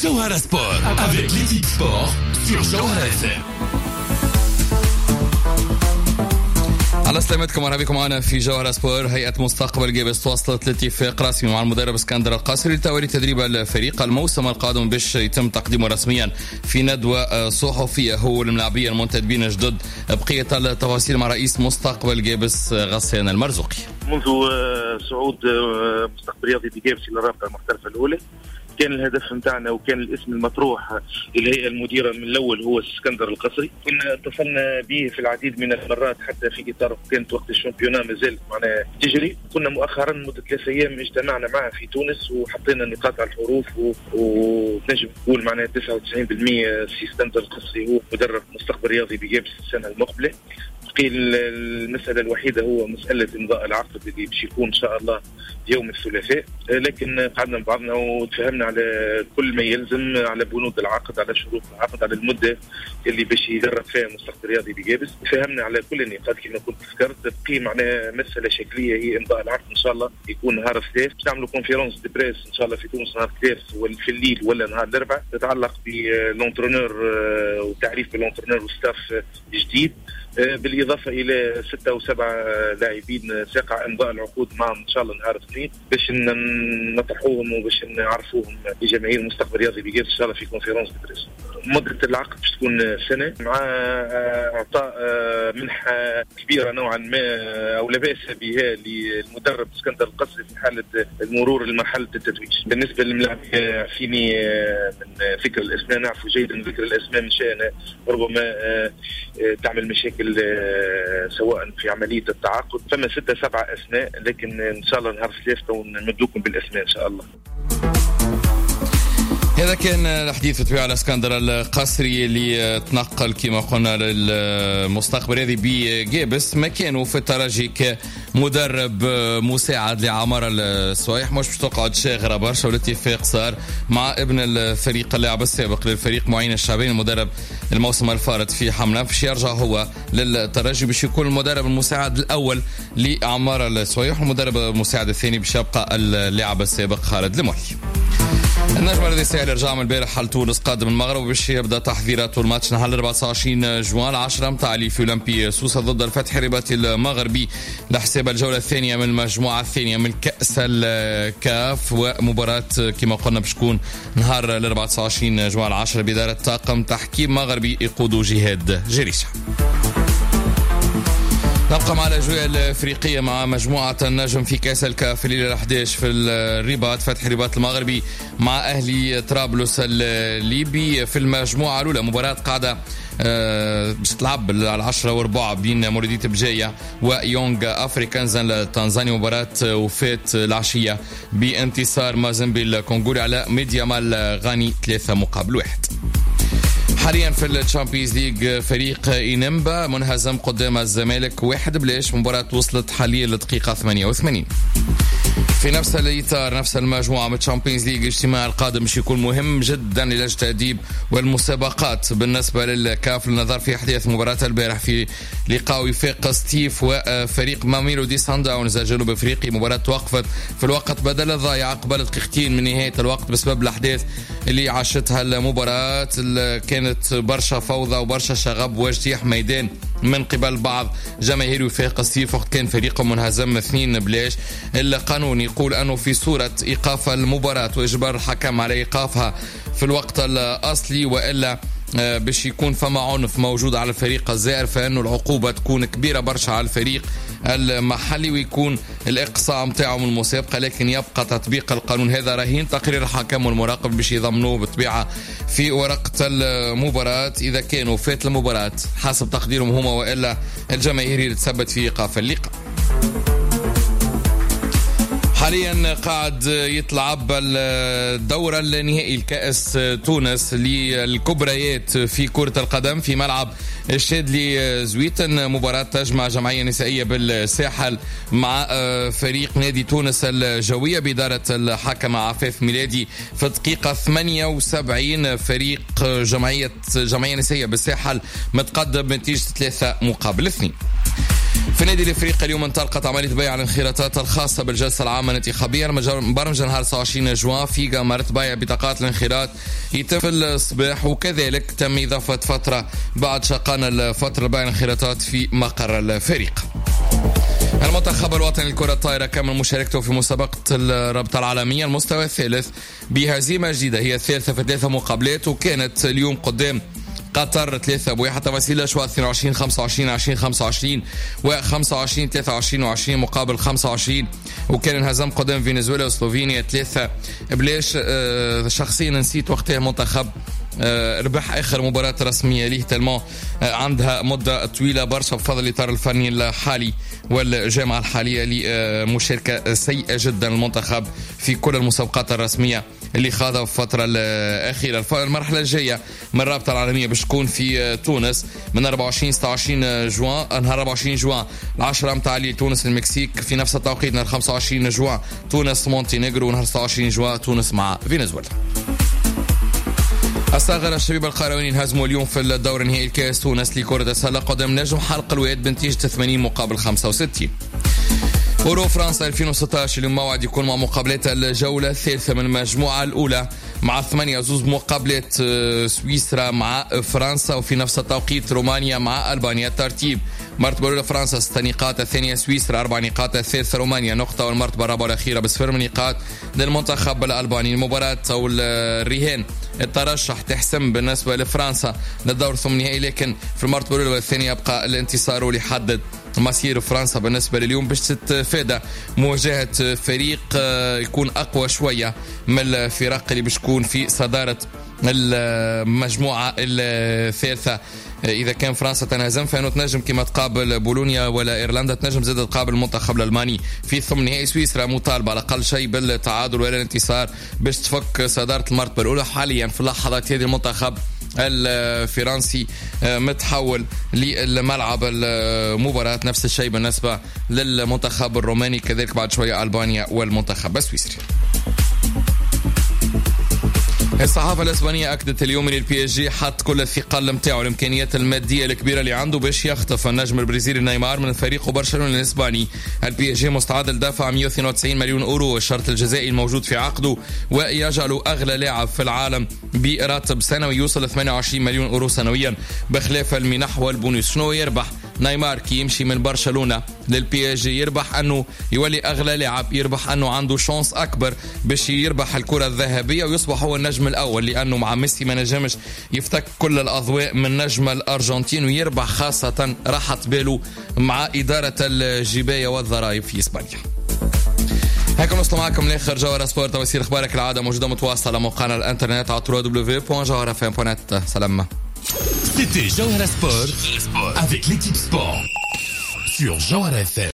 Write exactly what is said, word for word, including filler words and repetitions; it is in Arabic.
Jawhara Sport avec l'équipe sport sur Jawhara F M. على سلامتكم، مرحبا بكم معنا في جوهرة سبور. هيئة مستقبل جيبس توصلت لاتفاق رسمي مع المدرب اسكندر القصري لتولي تدريب الفريق الموسم القادم باش يتم تقديمه رسميا في ندوة صحفية هو الملاعبين المنتدبين جدد. بقية التفاصيل مع رئيس مستقبل جيبس غسان المرزوقي. منذ صعود مستقبل رياضي بجيبس إلى الرابطة المحترفة الأولى كان الهدف متاعنا وكان الاسم المطروح للهيئة المديرة من الأول هو اسكندر القصري. كنا اتصلنا به في العديد من المرات حتى في إطار كانت وقت الشامبيونا مازال معنا تجري. كنا مؤخرا مدة ثلاثة أيام اجتمعنا معه في تونس وحطينا النقاط على الحروف ونجم نقول معناها تسعة وتسعين بالمئة سي اسكندر القصري هو مدرب مستقبل رياضي بجيبس السنة المقبلة. المسألة الوحيدة هو مسألة إمضاء العقد اللي باش يكون إن شاء الله يوم الثلاثاء، لكن قعدنا بعضنا وتفهمنا على كل ما يلزم، على بنود العقد، على شروط العقد، على المدة اللي باش يدرب فيها مستقبل رياضي بجيبس. تفهمنا على كل النقاط كما كنت ذكرت. بقي معنا مسألة شكلية هي إمضاء العقد إن شاء الله يكون نهار الثلاث. باش نعملوا كونفيرنس دي بريس إن شاء الله في تونس نهار الثلاث في الليل ولا نهار الأربعاء، تتعلق بالونترونور وتعريف بالونترونور وستاف جديد، بالإضافة إلى ستة أو سبعة لاعبين ساقع إمضاء العقود معهم إن شاء الله نهار الاثنين باش نطرحوهم وباش نعرفوهم لجماهير مستقبل رياضي بجيبس إن شاء الله في كونفيرنس دي بريس. مدة العقد باش تكون سنة مع إعطاء منحة كبيرة نوعا ما أو لا بأس بها للمدرب اسكندر القصري في حالة المرور لمرحلة التتويج. بالنسبة للملاعبين عارفيني من ذكر الأسماء، نعرفوا جيدا ذكر الأسماء من شأن ربما تعمل مشاكل سواء في عملية التعاقد. فما ستة سبعة أسماء، لكن إن شاء الله نهار ثلاثة ونمدوكم بالأسماء إن شاء الله. هذا كان الحديث بتبع على اسكندر القصري اللي تنقل كما قلنا للمستقبل هذه بجيبس مكانه في الترجي كمدرب مساعد لعمر السوايح. مش باش تقعد شاغره برشا، والاتفاق صار مع ابن الفريق اللاعب السابق للفريق معين الشعبين المدرب الموسم الفارط في حمله، باش يرجع هو للترجي باش يكون المدرب المساعد الاول لعمر السوايح، والمدرب المساعد الثاني باش يبقى اللاعب السابق خالد المولي. النجم الذي سهل رجع من البارح حل تونس قادم المغرب باش يبدا تحضيرات الماتش نهار أربعة وعشرين جوان العشرة متاع في أولمبي سوسة ضد الفتح الرباطي المغربي لحساب الجولة الثانية من المجموعة الثانية من كأس الكاف، ومباراة كما قلنا باش تكون نهار أربعة وعشرين جوان العشرة بداية طاقم تحكيم مغربي يقودوا جهاد جريشة. نبقى مع الأجواء الأفريقية مع مجموعة النجم في كأس الكاف الليلة الأحد عشر في الرباط، فتح الرباط المغربي مع أهلي طرابلس الليبي. في المجموعة الأولى مباراة قاعدة أه باش تلعب على العشرة وربع بين مولودية بجاية ويونغ أفريكانز التنزاني، مباراة وفات العشية بانتصار مازنبي الكونغولي على ميديا مال غاني ثلاثة مقابل واحد. حاليا في الشامبيونز ليج فريق إنمبا منهزم قدام الزمالك واحد بلاش، مباراة وصلت حاليا لدقيقة ثمانية وثمانين. في نفس الإطار نفس المجموعة من الشامبيونز ليج الاجتماع القادم باش يكون مهم جدا للتأديب والمسابقات بالنسبة للكاف، للنظر في أحداث مباراة البارح في لقاء وفاق ستيف وفريق ماميلودي سان داونز الجنوب افريقي. مباراة توقفت في الوقت بدل الضايع قبل دقيقتين من نهاية الوقت بسبب الأحداث اللي عاشتها المباراة. كانت برشا فوضى وبرشا شغب واجتياح ميدان من قبل بعض جماهير وفاق ستيف وقت كان فريقهم منهزم اثنين بلاش. القانون يقول أنه في صورة إيقاف المباراة وإجبار الحكم على إيقافها في الوقت الأصلي، وإلا باش يكون فما عنف موجود على الفريق الزائر، فإنه العقوبة تكون كبيرة برشا على الفريق المحلي ويكون الإقصاء متاعه من المسابقة. لكن يبقى تطبيق القانون هذا رهين تقرير الحكم والمراقب باش يضمنوه بالطبيعة في ورقة المباراة إذا كانوا فات المباراة حسب تقديرهم هما، وإلا الجماهير اللي تثبت في إيقاف اللقاء. حاليا قاعد يتلعب الدورة النهائي الكأس تونس للكبريات في كرة القدم في ملعب الشادلي زويتن. مباراة تجمع جمعية نسائية بالساحل مع فريق نادي تونس الجوية بإدارة الحكم عفاف ميلادي. في الدقيقة ثمانية وسبعين فريق جمعية جمعية نسائية بالساحل متقدم بنتيجة ثلاثة مقابل اثنين. في النادي الافريقي اليوم انطلقت عمليه بيع الانخراطات الخاصه بالجلسه العامه الانتخابيه. مبرمجه نهار تسعة وعشرين جوان في قامت بيع بطاقات الانخراط يتم في الصباح، وكذلك تم اضافه فتره بعد شقان الفتره بيع الانخراطات في مقر الفريق. المنتخب الوطني لكرة الطائرة كمل مشاركته في مسابقة الرابطة العالمية المستوى الثالث بهزيمة جديدة هي الثالثة في ثلاثة مقابلات، وكانت اليوم قدام قطر ثلاثة بواحد تفاصيل الأشواط اثنين وعشرين خمسة وعشرين عشرين خمسة وعشرين و خمسة وعشرين ثلاثة وعشرين وعشرين مقابل خمسة وعشرين، وكان انهزم قدام فنزويلا وسلوفينيا ثلاثة بلاش. شخصيا نسيت وقتها منتخب ربح آخر مباراة رسمية ليه تلمو عندها مدة طويلة برشا بفضل الإطار الفني الحالي والجامعة الحالية لمشاركة سيئة جدا المنتخب في كل المسابقات الرسمية اللي خاضها في الفترة الأخيرة. المرحلة الجاية من الرابطة العالمية باش تكون في تونس من أربعة وعشرين ستة وعشرين جوان، نهار أربعة وعشرين جوان العشرة متاع ليل تونس المكسيك، في نفس التوقيت نهار خمسة وعشرين جوان تونس مونتينيغرو، ونهار ستة وعشرين جوان تونس مع فنزويلا. الصاغرة الشبيب القرويين هزموا اليوم في الدور النهائي الكاس تونس لكرة السلة قدام نجم حلق الواد بنتيجة ثمانين مقابل خمسة وستين. أورو فرنسا ألفين وستة عشر اليوم موعد يكون مع مقابلات الجولة الثالثة من المجموعة الأولى مع ثمانية زوز مقابلات سويسرا مع فرنسا، وفي نفس التوقيت رومانيا مع ألبانيا. الترتيب: مرتبة الأولى فرنسا ست نقاط، الثانية سويسرا أربع نقاط، الثالثة رومانيا نقطة، والمرتبة الرابعة والأخيرة بصفر من نقاط للمنتخب الألباني. المباراة أو الرهان الترشح تحسم بالنسبة لفرنسا للدور الثمانيني، لكن في المرتبة الأولى والثانية يبقى الانتصار واللي يحدد مسير فرنسا بالنسبة لليوم باش تتفادى مواجهة فريق يكون أقوى شوية من الفرق اللي باش تكون في صدارة المجموعة الثالثة. إذا كان فرنسا تنهزم فإنه تنجم كما تقابل بولونيا ولا إيرلندا، تنجم زاد تقابل المنتخب الألماني في ثمن نهائي. سويسرا مطالبة على الأقل شيء بالتعادل ولا الانتصار باش تفك صدارة المرتبة الأولى. حاليا في اللحظات هذه المنتخب الفرنسي متحول للملعب المباراة، نفس الشيء بالنسبة للمنتخب الروماني، كذلك بعد شوية ألبانيا والمنتخب السويسري. الصحافة الإسبانية أكدت اليوم أن البي اس جي حط كل الثقل متاعه الإمكانيات المادية الكبيرة اللي عنده باش يخطف النجم البرازيلي نيمار من فريق برشلونة الإسباني. البي اس جي مستعد لدفع مئة واثنين وتسعين مليون أورو الشرط الجزائي الموجود في عقده، ويجعله أغلى لاعب في العالم براتب سنوي يوصل ل ثمانية وعشرين مليون أورو سنويا بخلاف المنح والبونus. شنو يربح نيمار كي يمشي من برشلونة للبي اس جي؟ يربح أنه يولي أغلى لاعب، يربح أنه عنده شانس أكبر باش يربح الكرة الذهبية ويصبح هو النجم الأول، لأنه مع ميسي ما نجمش يفتك كل الأضواء من نجم الأرجنتين، ويربح خاصة راحة باله مع إدارة الجباية والضرائب في إسبانيا. هيك نوصل معكم لاخر جوهرة سبورت، توصيل اخبارك العاده موجوده متواصله على موقعنا الانترنت على دبليو دبليو دبليو دوت جوهرة اف ام دوت نت. سلام. C'était Jawhara Sport avec l'équipe sport sur Jawhara F M.